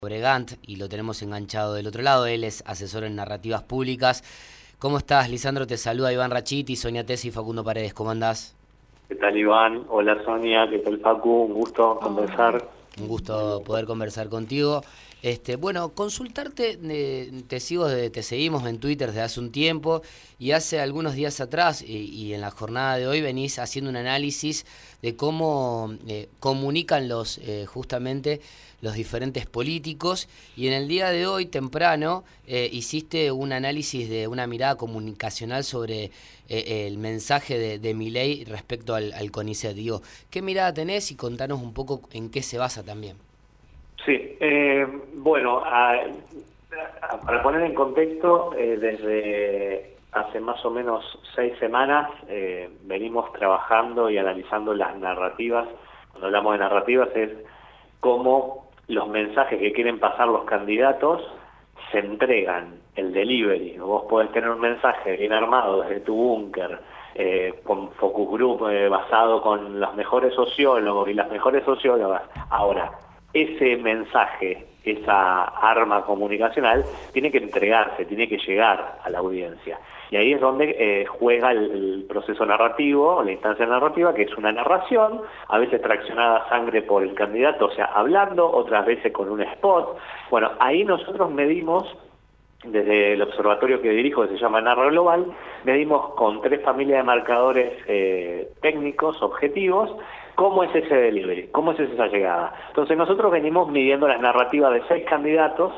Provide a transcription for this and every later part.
Bregant y lo tenemos enganchado del otro lado. Él es asesor en narrativas públicas. ¿Cómo estás, Lisandro? Te saluda Iván Rachiti, Sonia Tesi y Facundo Paredes. ¿Cómo andás? ¿Qué tal, Iván? Hola, Sonia. ¿Qué tal, Facu? Un gusto conversar. Un gusto poder conversar contigo. Bueno, consultarte, te seguimos en Twitter desde hace un tiempo y hace algunos días atrás y en la jornada de hoy venís haciendo un análisis de cómo comunican justamente los diferentes políticos, y en el día de hoy temprano hiciste un análisis de una mirada comunicacional sobre el mensaje de Milei respecto al CONICET. Digo, ¿qué mirada tenés? Y contanos un poco en qué se basa también. Sí, bueno, para poner en contexto, desde hace más o menos 6 semanas venimos trabajando y analizando las narrativas. Cuando hablamos de narrativas es cómo los mensajes que quieren pasar los candidatos se entregan, el delivery. Vos podés tener un mensaje bien armado desde tu búnker, con focus group basado con los mejores sociólogos y las mejores sociólogas. Ahora, ese mensaje, esa arma comunicacional, tiene que entregarse, tiene que llegar a la audiencia. Y ahí es donde juega el proceso narrativo, la instancia narrativa, que es una narración, a veces traccionada a sangre por el candidato, o sea, hablando, otras veces con un spot. Bueno, ahí nosotros medimos, desde el observatorio que dirijo, que se llama Narra Global, medimos con 3 familias de marcadores técnicos, objetivos, cómo es ese delivery, cómo es esa llegada. Entonces nosotros venimos midiendo las narrativas de 6 candidatos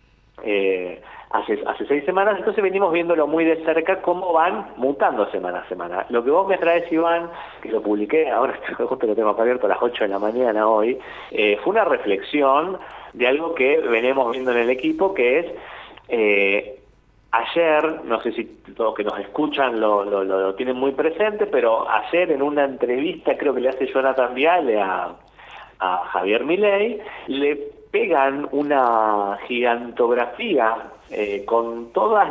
hace 6 semanas, entonces venimos viéndolo muy de cerca cómo van mutando semana a semana. Lo que vos me traes, Iván, que lo publiqué, ahora justo lo tengo abierto a las 8 de la mañana hoy, fue una reflexión de algo que venimos viendo en el equipo, que es ayer, no sé si los que nos escuchan lo tienen muy presente, pero ayer en una entrevista, creo que le hace Jonathan Viale a Javier Milei, le pegan una gigantografía con todas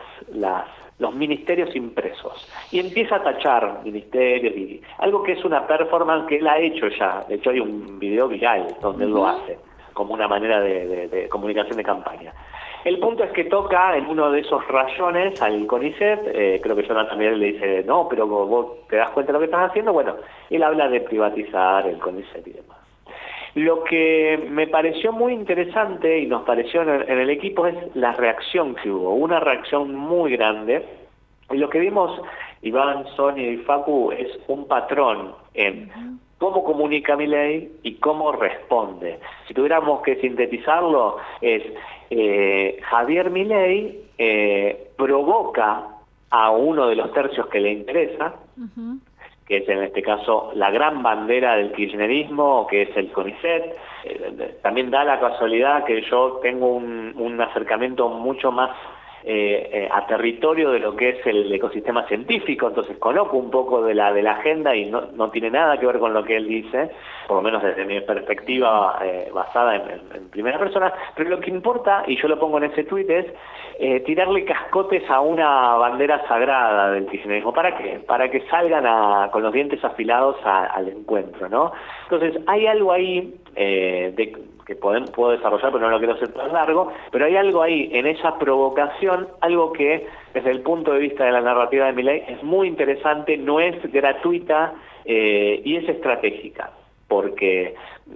los ministerios impresos, y empieza a tachar ministerios, y algo que es una performance que él ha hecho ya. De hecho hay un video viral donde él lo hace como una manera de comunicación de campaña. El punto es que toca en uno de esos rayones al CONICET, creo que Jonathan también le dice, no, pero vos te das cuenta de lo que estás haciendo. Bueno, él habla de privatizar el CONICET y demás. Lo que me pareció muy interesante y nos pareció en el equipo es la reacción que hubo, una reacción muy grande. Y lo que vimos, Iván, Sonia y Facu, es un patrón en cómo comunica Milei y cómo responde. Si tuviéramos que sintetizarlo, es Javier Milei provoca a uno de los tercios que le interesa, que es en este caso la gran bandera del kirchnerismo, que es el CONICET. También da la casualidad que yo tengo un acercamiento mucho más a territorio de lo que es el ecosistema científico, entonces conozco un poco de la agenda y no tiene nada que ver con lo que él dice, por lo menos desde mi perspectiva basada en primera persona. Pero lo que importa, y yo lo pongo en ese tuit, es tirarle cascotes a una bandera sagrada del kirchnerismo. ¿Para qué? Para que salgan con los dientes afilados al encuentro, ¿no? Entonces hay algo ahí que puedo desarrollar, pero no lo quiero hacer tan largo, pero hay algo ahí en esa provocación, algo que desde el punto de vista de la narrativa de Milei es muy interesante, no es gratuita y es estratégica, porque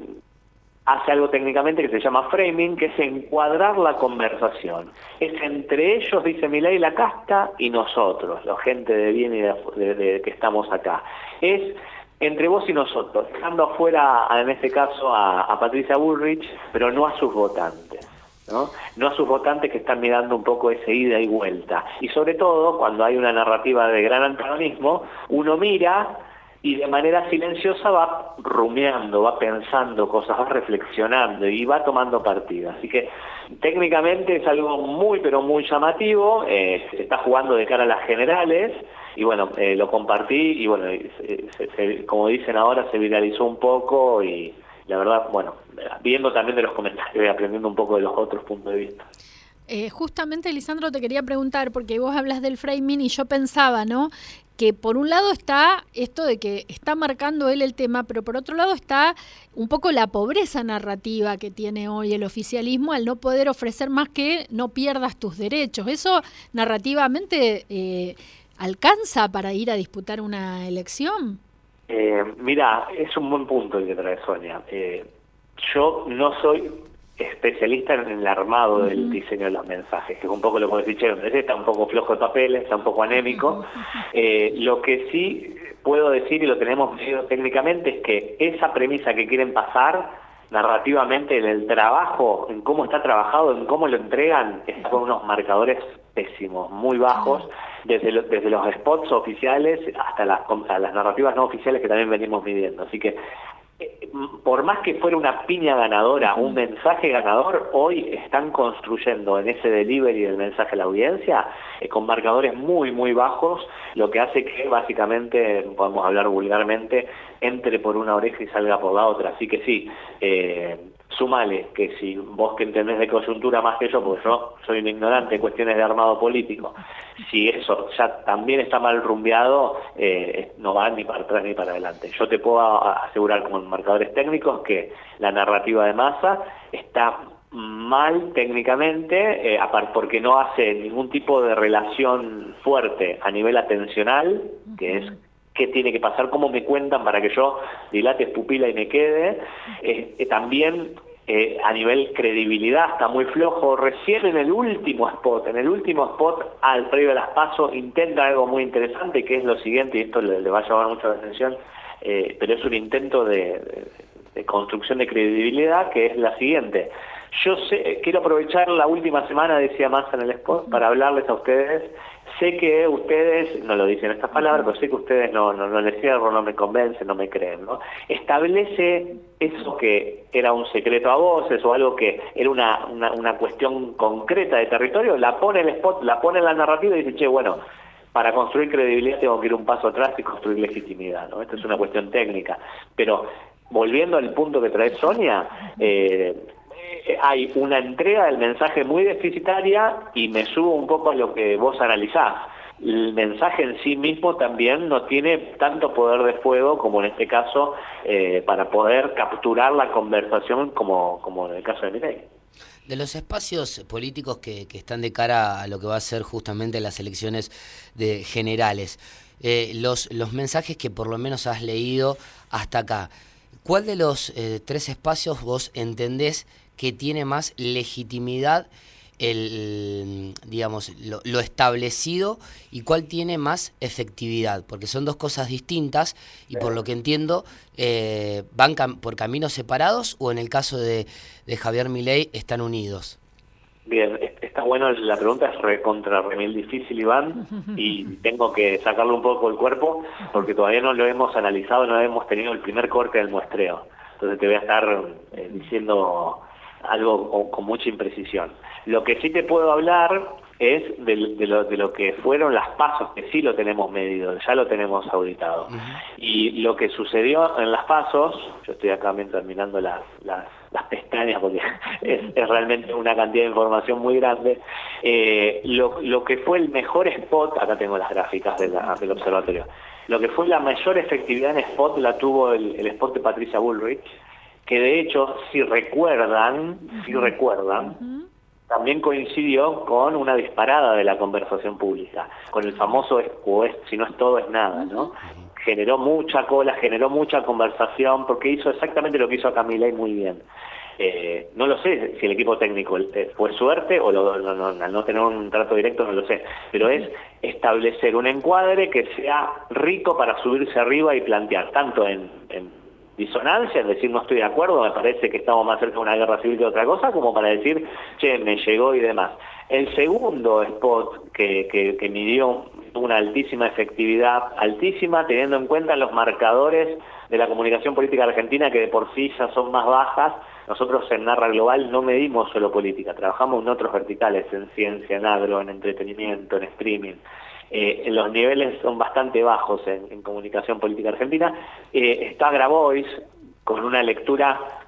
hace algo técnicamente que se llama framing, que es encuadrar la conversación. Es entre ellos, dice Milei, la casta, y nosotros, la gente de bien y de que estamos acá. Es entre vos y nosotros, dejando afuera, en este caso, a Patricia Bullrich, pero no a sus votantes, ¿no? No a sus votantes que están mirando un poco ese ida y vuelta. Y sobre todo, cuando hay una narrativa de gran antagonismo, uno mira y de manera silenciosa va rumiando, va pensando cosas, va reflexionando y va tomando partido. Así que técnicamente es algo muy, pero muy llamativo. Se está jugando de cara a las generales y bueno, lo compartí y bueno, como dicen ahora, se viralizó un poco y la verdad, bueno, viendo también de los comentarios y aprendiendo un poco de los otros puntos de vista. justamente, Lisandro, te quería preguntar, porque vos hablas del framing y yo pensaba, ¿no?, que por un lado está esto de que está marcando él el tema, pero por otro lado está un poco la pobreza narrativa que tiene hoy el oficialismo al no poder ofrecer más que no pierdas tus derechos. ¿Eso narrativamente alcanza para ir a disputar una elección? Mira, es un buen punto el que trae Sonia. Yo no soy especialista en el armado del diseño de los mensajes, que es un poco lo que decís, está un poco flojo de papeles, está un poco anémico. Lo que sí puedo decir, y lo tenemos medido técnicamente, es que esa premisa que quieren pasar narrativamente en el trabajo, en cómo está trabajado, en cómo lo entregan, está con unos marcadores pésimos, muy bajos, desde los spots oficiales hasta las narrativas no oficiales que también venimos midiendo. Así que por más que fuera una piña ganadora, un mensaje ganador, hoy están construyendo en ese delivery del mensaje a la audiencia con marcadores muy, muy bajos, lo que hace que básicamente, podemos hablar vulgarmente, entre por una oreja y salga por la otra. Así que sí, súmale que si vos que entendés de coyuntura más que yo, porque yo soy un ignorante en cuestiones de armado político, si eso ya también está mal rumbeado, no va ni para atrás ni para adelante. Yo te puedo asegurar con marcadores técnicos que la narrativa de Massa está mal técnicamente, porque no hace ningún tipo de relación fuerte a nivel atencional, que es qué tiene que pasar, cómo me cuentan para que yo dilate pupila y me quede. También a nivel credibilidad está muy flojo. Recién en el último spot, al previo a las PASO, intenta algo muy interesante, que es lo siguiente, y esto le va a llamar mucho la atención, pero es un intento de construcción de credibilidad, que es la siguiente. Yo quiero aprovechar la última semana, decía Massa en el spot, para hablarles a ustedes. Sé que ustedes, no lo dicen estas palabras, pero sé que ustedes no les cierro, no me convencen, no me creen, ¿no? Establece eso que era un secreto a voces o algo que era una cuestión concreta de territorio, la pone en el spot, la pone en la narrativa y dice, che, bueno, para construir credibilidad tengo que ir un paso atrás y construir legitimidad, ¿no? Esto es una cuestión técnica. Pero volviendo al punto que trae Sonia, hay una entrega del mensaje muy deficitaria y me subo un poco a lo que vos analizás. El mensaje en sí mismo también no tiene tanto poder de fuego como en este caso para poder capturar la conversación como en el caso de Milei. De los espacios políticos que están de cara a lo que va a ser justamente las elecciones generales, los mensajes que por lo menos has leído hasta acá, ¿cuál de los tres espacios vos entendés que tiene más legitimidad lo establecido y cuál tiene más efectividad? Porque son dos cosas distintas y por lo que entiendo van por caminos separados, o en el caso de Javier Milei están unidos. Bien, está bueno, la pregunta es remil difícil, Iván, y tengo que sacarle un poco el cuerpo porque todavía no lo hemos analizado, no hemos tenido el primer corte del muestreo. Entonces te voy a estar diciendo algo con mucha imprecisión. Lo que sí te puedo hablar es de lo que fueron las PASOs, que sí lo tenemos medido, ya lo tenemos auditado. Y lo que sucedió en las PASOs, yo estoy acá mientras mirando las pestañas porque es realmente una cantidad de información muy grande, lo que fue el mejor spot, acá tengo las gráficas del observatorio, lo que fue la mayor efectividad en spot la tuvo el spot de Patricia Bullrich, que de hecho, si recuerdan, también coincidió con una disparada de la conversación pública, con el famoso si no es todo, es nada, ¿no? Generó mucha cola, generó mucha conversación, porque hizo exactamente lo que hizo acá Milei muy bien. No lo sé si el equipo técnico fue suerte o al no tener un trato directo, no lo sé, pero es establecer un encuadre que sea rico para subirse arriba y plantear, tanto en disonancia, es decir, no estoy de acuerdo, me parece que estamos más cerca de una guerra civil que otra cosa, como para decir, che, me llegó y demás. El segundo spot que midió una altísima efectividad, altísima, teniendo en cuenta los marcadores de la comunicación política argentina, que de por sí ya son más bajas. Nosotros en Narra Global no medimos solo política, trabajamos en otros verticales, en ciencia, en agro, en entretenimiento, en streaming. Los niveles son bastante bajos en comunicación política argentina. Está Grabois con una lectura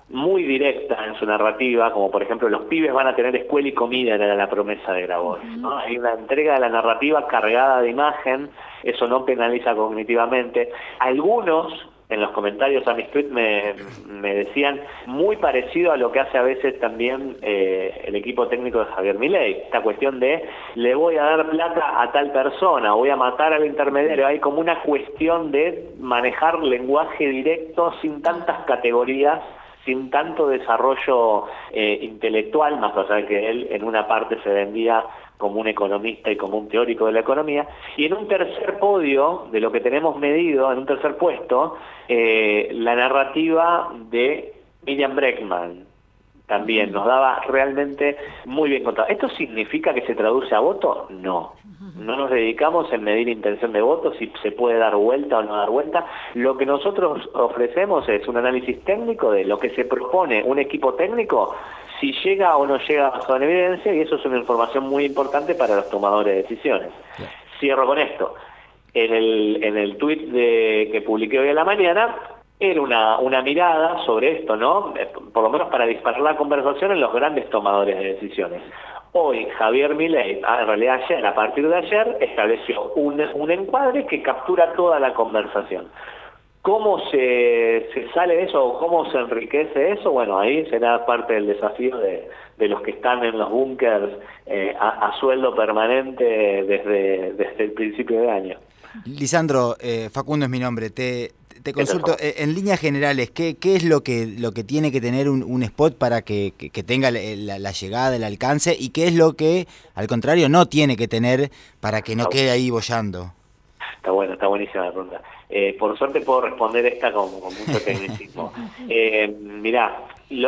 muy directa en su narrativa, como por ejemplo los pibes van a tener escuela y comida, era la promesa de Grabois, ¿no? Hay una entrega de la narrativa cargada de imagen, eso no penaliza cognitivamente. Algunos en los comentarios a mis tweets me decían muy parecido a lo que hace a veces también el equipo técnico de Javier Milei, esta cuestión de le voy a dar plata a tal persona, voy a matar al intermediario. Hay como una cuestión de manejar lenguaje directo sin tantas categorías, sin tanto desarrollo intelectual, más allá de que él en una parte se vendía como un economista y como un teórico de la economía. Y en un tercer podio, de lo que tenemos medido, en un tercer puesto, la narrativa de Miriam Bregman también nos daba realmente muy bien contado. ¿Esto significa que se traduce a voto? No. No nos dedicamos en medir intención de voto, si se puede dar vuelta o no dar vuelta. Lo que nosotros ofrecemos es un análisis técnico de lo que se propone un equipo técnico, si llega o no llega basado en evidencia, y eso es una información muy importante para los tomadores de decisiones. Cierro con esto. En el tuit que publiqué hoy a la mañana, era una mirada sobre esto, ¿no? Por lo menos para disparar la conversación en los grandes tomadores de decisiones. Hoy Javier Milei, en realidad ayer, a partir de ayer, estableció un encuadre que captura toda la conversación. ¿Cómo se sale de eso o cómo se enriquece eso? Bueno, ahí será parte del desafío de los que están en los búnkers a sueldo permanente desde el principio de año. Lisandro, Facundo es mi nombre, te consulto, en líneas generales, ¿qué es lo que tiene que tener un spot para que tenga la llegada, el alcance, y qué es lo que, al contrario, no tiene que tener para que no quede ahí boyando? Está bueno, está buenísima la pregunta. Por suerte puedo responder esta con mucho tecnicismo. Mirá,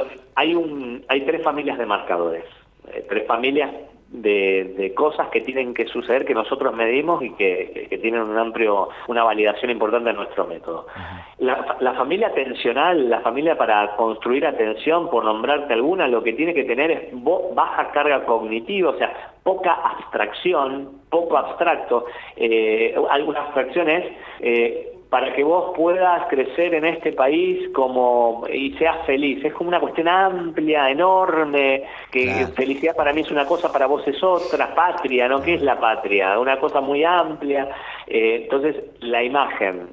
hay 3 familias de marcadores, 3 familias de cosas que tienen que suceder, que nosotros medimos y que tienen una validación importante en nuestro método. La familia atencional, la familia para construir atención, por nombrarte alguna, lo que tiene que tener es baja carga cognitiva, o sea, poca abstracción, poco abstracto. Alguna abstracción es para que vos puedas crecer en este país y seas feliz. Es como una cuestión amplia, enorme, que claro. Felicidad para mí es una cosa, para vos es otra. Patria, ¿no? ¿Qué es la patria? Una cosa muy amplia. Entonces, la imagen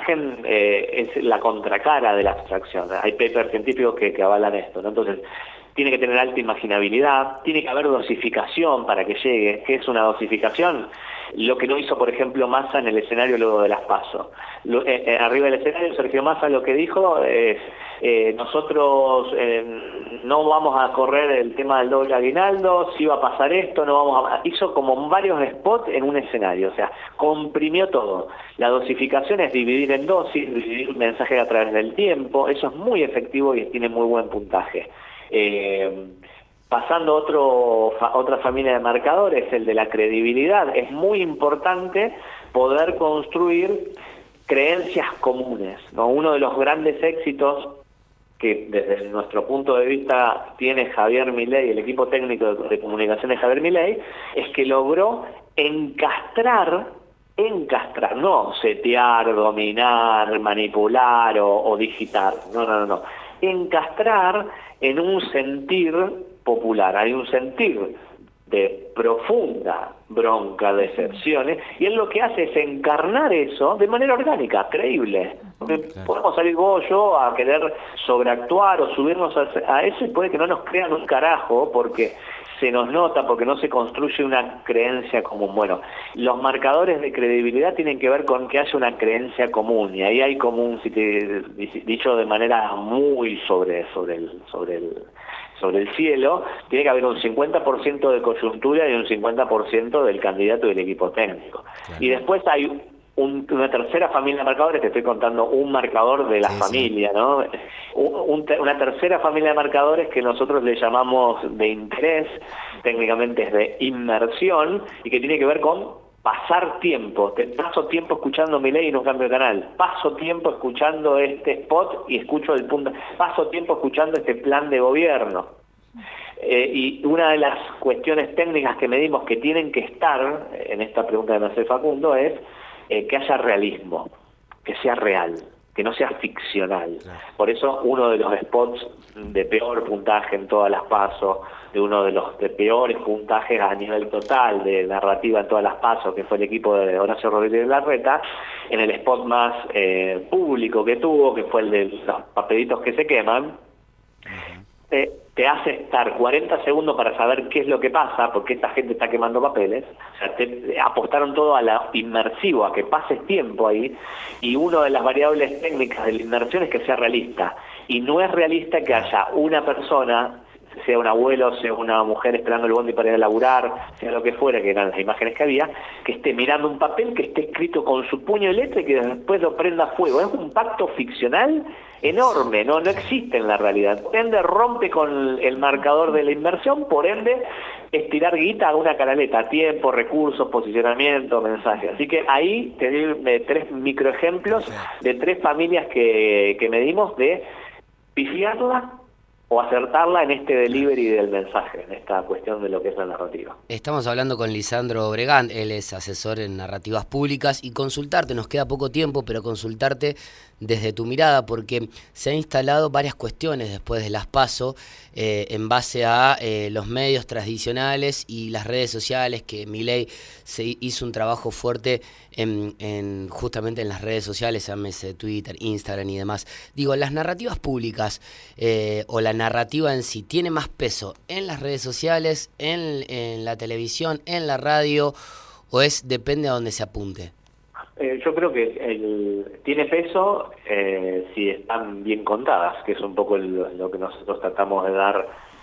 es la contracara de la abstracción. Hay papers científicos que avalan esto, ¿no? Entonces, tiene que tener alta imaginabilidad, tiene que haber dosificación para que llegue. ¿Qué es una dosificación? Lo que no hizo, por ejemplo, Massa en el escenario luego de las PASO. Arriba del escenario, Sergio Massa lo que dijo es, nosotros no vamos a correr el tema del doble aguinaldo, si va a pasar esto, no vamos a... Hizo como varios spots en un escenario, o sea, comprimió todo. La dosificación es dividir en dosis, dividir un mensaje a través del tiempo, eso es muy efectivo y tiene muy buen puntaje. Pasando otra familia de marcadores, el de la credibilidad. Es muy importante poder construir creencias comunes, ¿no? Uno de los grandes éxitos que desde nuestro punto de vista tiene Javier Milei, el equipo técnico de comunicación de Javier Milei, es que logró encastrar, no setear, dominar, manipular o digitar, no. Encastrar en un sentir popular. Hay un sentir de profunda bronca, decepciones, y él lo que hace es encarnar eso de manera orgánica, creíble. Claro. Podemos salir vos o yo a querer sobreactuar o subirnos a eso y puede que no nos crean un carajo porque se nos nota, porque no se construye una creencia común. Bueno, los marcadores de credibilidad tienen que ver con que haya una creencia común, y ahí hay como dicho de manera muy sobre el cielo, tiene que haber un 50% de coyuntura y un 50% del candidato y del equipo técnico. Claro. Y después hay una tercera familia de marcadores, te estoy contando un marcador de la familia, ¿no? Una tercera familia de marcadores que nosotros le llamamos de interés, técnicamente es de inmersión, y que tiene que ver con pasar tiempo. Paso tiempo escuchando Milei y no cambio de canal. Paso tiempo escuchando este spot y escucho el punto. Paso tiempo escuchando este plan de gobierno. Y una de las cuestiones técnicas que medimos que tienen que estar en esta pregunta que me hace Facundo es que haya realismo, que sea real, que no sea ficcional. Por eso uno de los spots de peor puntaje en todas las PASO, de uno de los de peores puntajes a nivel total de narrativa en todas las PASO, que fue el equipo de Horacio Rodríguez Larreta, en el spot más público que tuvo, que fue el de los papelitos que se queman, te hace estar 40 segundos para saber qué es lo que pasa, porque esta gente está quemando papeles. O sea, te apostaron todo a la inmersivo, a que pases tiempo ahí, y una de las variables técnicas de la inmersión es que sea realista. Y no es realista que haya una persona, sea un abuelo, sea una mujer esperando el bondi para ir a laburar, sea lo que fuera, que eran las imágenes que había, que esté mirando un papel que esté escrito con su puño y letra y que después lo prenda a fuego. Es un pacto ficcional enorme, no existe en la realidad. Por ende, rompe con el marcador de la inversión, por ende, estirar guita a una canaleta, tiempo, recursos, posicionamiento, mensaje. Así que ahí te di 3 microejemplos de 3 familias que medimos de pifiarla o acertarla en este delivery del mensaje, en esta cuestión de lo que es la narrativa. Estamos hablando con Lisandro Bregant, él es asesor en narrativas públicas, y consultarte, nos queda poco tiempo, pero consultarte desde tu mirada, porque se han instalado varias cuestiones después de las PASO en base a los medios tradicionales y las redes sociales, que Milei se hizo un trabajo fuerte justamente en las redes sociales, llámese Twitter, Instagram y demás. Digo, las narrativas públicas o la narrativa en sí, ¿tiene más peso en las redes sociales, en la televisión, en la radio, o depende a dónde se apunte? Yo creo que tiene peso si están bien contadas, que es un poco lo que nosotros tratamos de dar,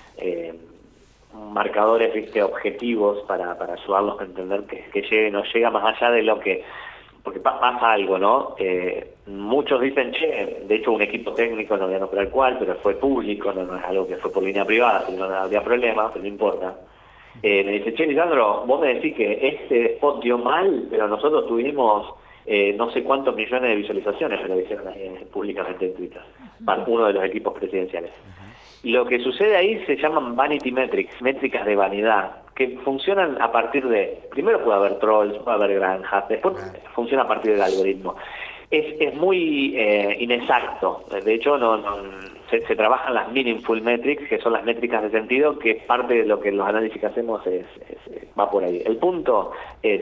marcadores, objetivos para ayudarlos a entender que llegue, no llega más allá de lo que... Porque pasa algo, ¿no? Muchos dicen, de hecho un equipo técnico, no voy a nombrar cuál, pero fue público, no es algo que fue por línea privada, si no habría problema, pero no importa. Me dice, Lisandro, vos me decís que este spot dio mal, pero nosotros tuvimos no sé cuántos millones de visualizaciones, me lo dijeron públicamente en Twitter, para uno de los equipos presidenciales. Lo que sucede ahí se llaman vanity metrics, métricas de vanidad, que funcionan a partir de, primero puede haber trolls, puede haber granjas, después funciona a partir del algoritmo. Es muy inexacto, de hecho se trabajan las meaningful metrics, que son las métricas de sentido, que parte de lo que los análisis que hacemos va por ahí. El punto es,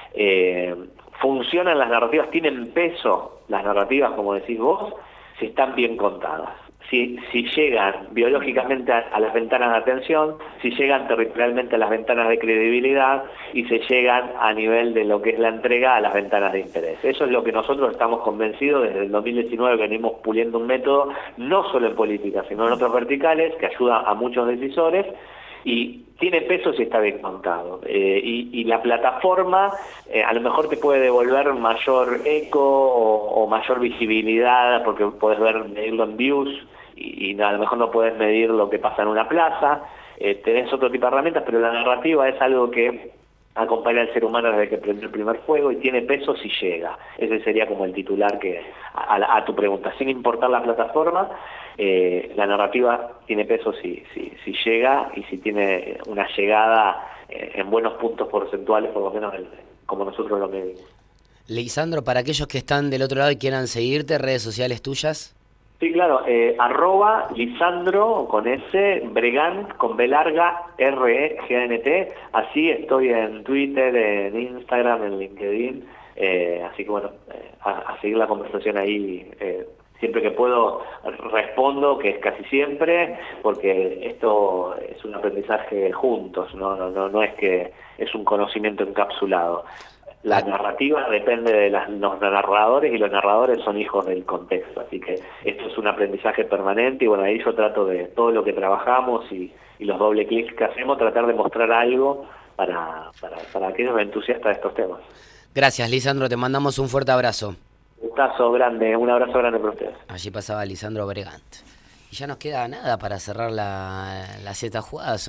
funcionan las narrativas, tienen peso las narrativas, como decís vos, si están bien contadas. Si llegan biológicamente a las ventanas de atención, si llegan territorialmente a las ventanas de credibilidad y se llegan a nivel de lo que es la entrega a las ventanas de interés. Eso es lo que nosotros estamos convencidos desde el 2019, venimos puliendo un método, no solo en política, sino en otros verticales, que ayuda a muchos decisores, y tiene peso si está bien contado. Y la plataforma a lo mejor te puede devolver mayor eco o mayor visibilidad, porque podés medirlo en views, y a lo mejor no podés medir lo que pasa en una plaza, tenés otro tipo de herramientas, pero la narrativa es algo que acompaña al ser humano desde que prendió el primer fuego y tiene peso si llega. Ese sería como el titular que a tu pregunta. Sin importar la plataforma, la narrativa tiene peso si llega y si tiene una llegada en buenos puntos porcentuales, por lo menos como nosotros lo medimos. Lisandro, para aquellos que están del otro lado y quieran seguirte, redes sociales tuyas. Sí, claro, @Lisandro con S, Bregant con B larga, REGANT, así estoy en Twitter, en Instagram, en LinkedIn, así que bueno, a seguir la conversación ahí, siempre que puedo respondo, que es casi siempre, porque esto es un aprendizaje juntos, no es que es un conocimiento encapsulado. La narrativa depende de los narradores, y los narradores son hijos del contexto, así que esto es un aprendizaje permanente, y bueno, ahí yo trato de todo lo que trabajamos y los doble clics que hacemos, tratar de mostrar algo para aquellos entusiastas de estos temas. Gracias, Lisandro, te mandamos un fuerte abrazo. Un abrazo grande para ustedes. Allí pasaba Lisandro Bregant. Y ya nos queda nada para cerrar la Z jugada, Sonia.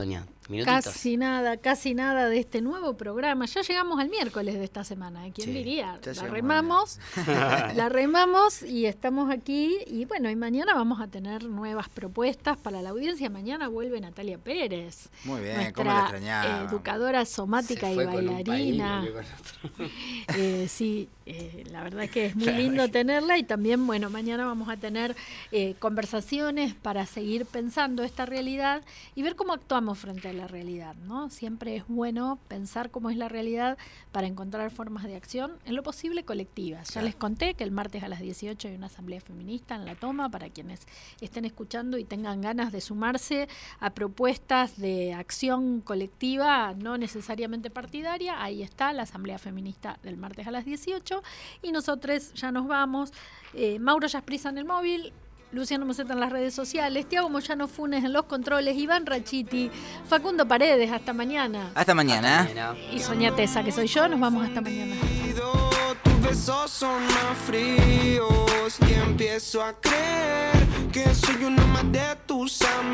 minutitos. Casi nada de este nuevo programa. Ya llegamos al miércoles de esta semana, ¿quién diría? La remamos y estamos aquí. Y bueno, y mañana vamos a tener nuevas propuestas para la audiencia. Mañana vuelve Natalia Pérez. Muy bien, nuestra cómo la extrañaba. Educadora somática y bailarina. Sí, la verdad que es muy lindo tenerla. Y también, bueno, mañana vamos a tener conversaciones para seguir pensando esta realidad y ver cómo actuamos frente a la realidad, ¿no? Siempre es bueno pensar cómo es la realidad para encontrar formas de acción, en lo posible colectivas. Ya les conté que el martes a las 18 hay una asamblea feminista en La Toma para quienes estén escuchando y tengan ganas de sumarse a propuestas de acción colectiva, no necesariamente partidaria. Ahí está la asamblea feminista del martes a las 18 y nosotros ya nos vamos. Mauro Yasprisa en el móvil, Luciano Moceta en las redes sociales, Tiago Moyano Funes en los controles, Iván Rachiti, Facundo Paredes, hasta mañana. Hasta mañana. Y Sonia Tesa, que soy yo, nos vamos hasta mañana. Tus besos son más fríos y empiezo a creer que soy una más de tus amigas.